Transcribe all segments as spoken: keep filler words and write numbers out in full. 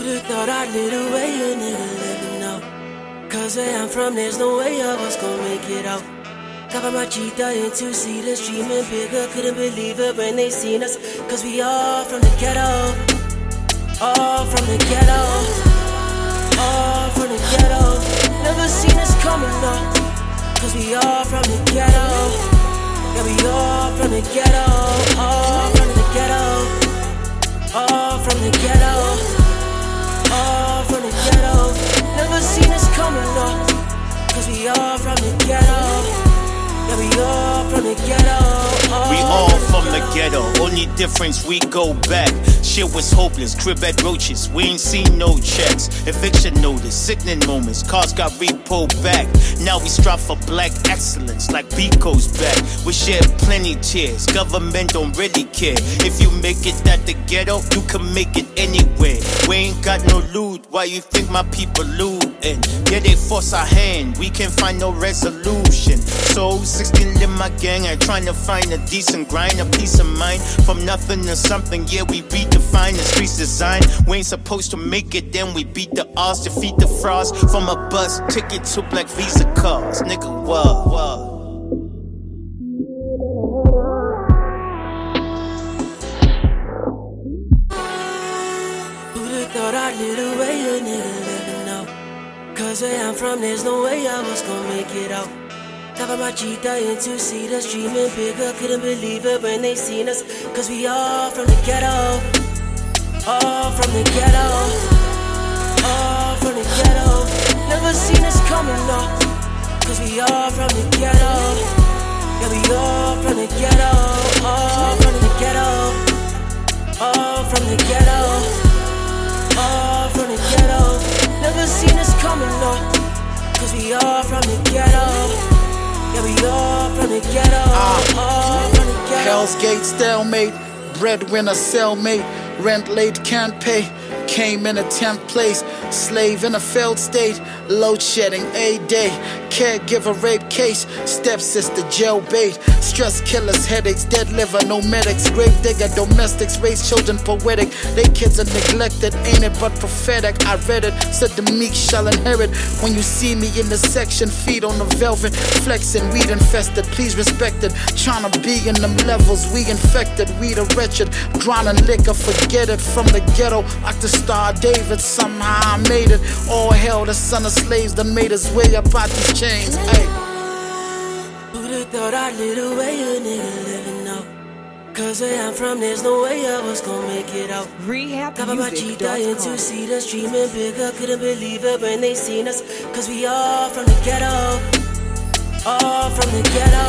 Who'da thought I'd live the way a nigga living now? Cause where I'm from, there's no way of us gon' make it out. Cover my cheetah in two seaters, dreaming bigger, couldn't believe it when they seen us. Cause we all from the ghetto, all from the ghetto, all from the ghetto. Never seen us coming up, cause we all from the ghetto. Yeah, we all from the ghetto, all from the ghetto, all from the ghetto, all from the ghetto. Never seen us coming up, cause we all from the ghetto. Yeah, we all from the ghetto. All we all from the ghetto. Only difference, we go back. Shit was hopeless, crib at roaches. We ain't seen no checks. Eviction notice, sickening moments. Cars got repo back. Now we strive for black excellence, like Pico's back. We shed plenty tears. Government don't really care. If you make it at the ghetto, you can make it anywhere. We ain't got no loot. Why you think my people lootin'? Yeah, they force our hand. We can't find no resolution. So sixteen in my gang, I'm trying to find a decent grind, a peace of mind. From nothing to something, yeah, we redefine the streets design. We ain't supposed to make it, then we beat the odds, defeat the frauds. From a bus ticket to black Visa cars, nigga, what, what? Who'da thought I'd live the way a nigga living now? Cause where I'm from, there's no way I was gon' make it out. Cover my cheetah in two seaters, dreaming bigger, couldn't believe it when they seen us. Cause we all from the ghetto, all from the ghetto, all from the ghetto. Never seen us coming up, cause we all from the ghetto. Yeah, we all from the ghetto, all from the ghetto, all from the ghetto, all from the ghetto. Never seen us coming up, cause we all from the ghetto. Yeah, we all from the ghetto, uh, all from the ghetto. Hell's Gate stalemate, breadwinner cellmate, rent late can't pay, came in a tenth place, slave in a failed state, load shedding a day, caregiver rape case, stepsister jail bait, stress killers, headaches, dead liver, no medics, grave digger, domestics, raise children poetic, they kids are neglected, ain't it but prophetic, I read it, said the meek shall inherit, when you see me in the section, feet on the velvet, flexing, weed infested, please respect it, tryna be in them levels, we infected, we the wretched, drowning liquor, forget it, from the ghetto, like the Star David, somehow I made it, all hell, the son of slaves that made his way up out these chains, ayy. Who'da thought I'd live the way a nigga living now? Cause where I'm from, there's no way I was gon' make it out. Rehab Cover my cheetah in two seaters, dreaming bigger, couldn't believe it when they seen us. Cause we all from the ghetto, all from the ghetto,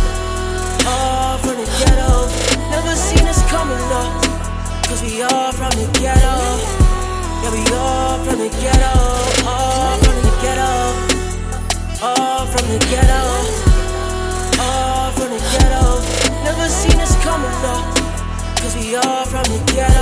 all from the ghetto. Never seen us coming up, cause we all from the ghetto. Yeah, we all from the ghetto, all from the ghetto, all from the ghetto, all from the ghetto. Never seen us coming up, cause we all from the ghetto.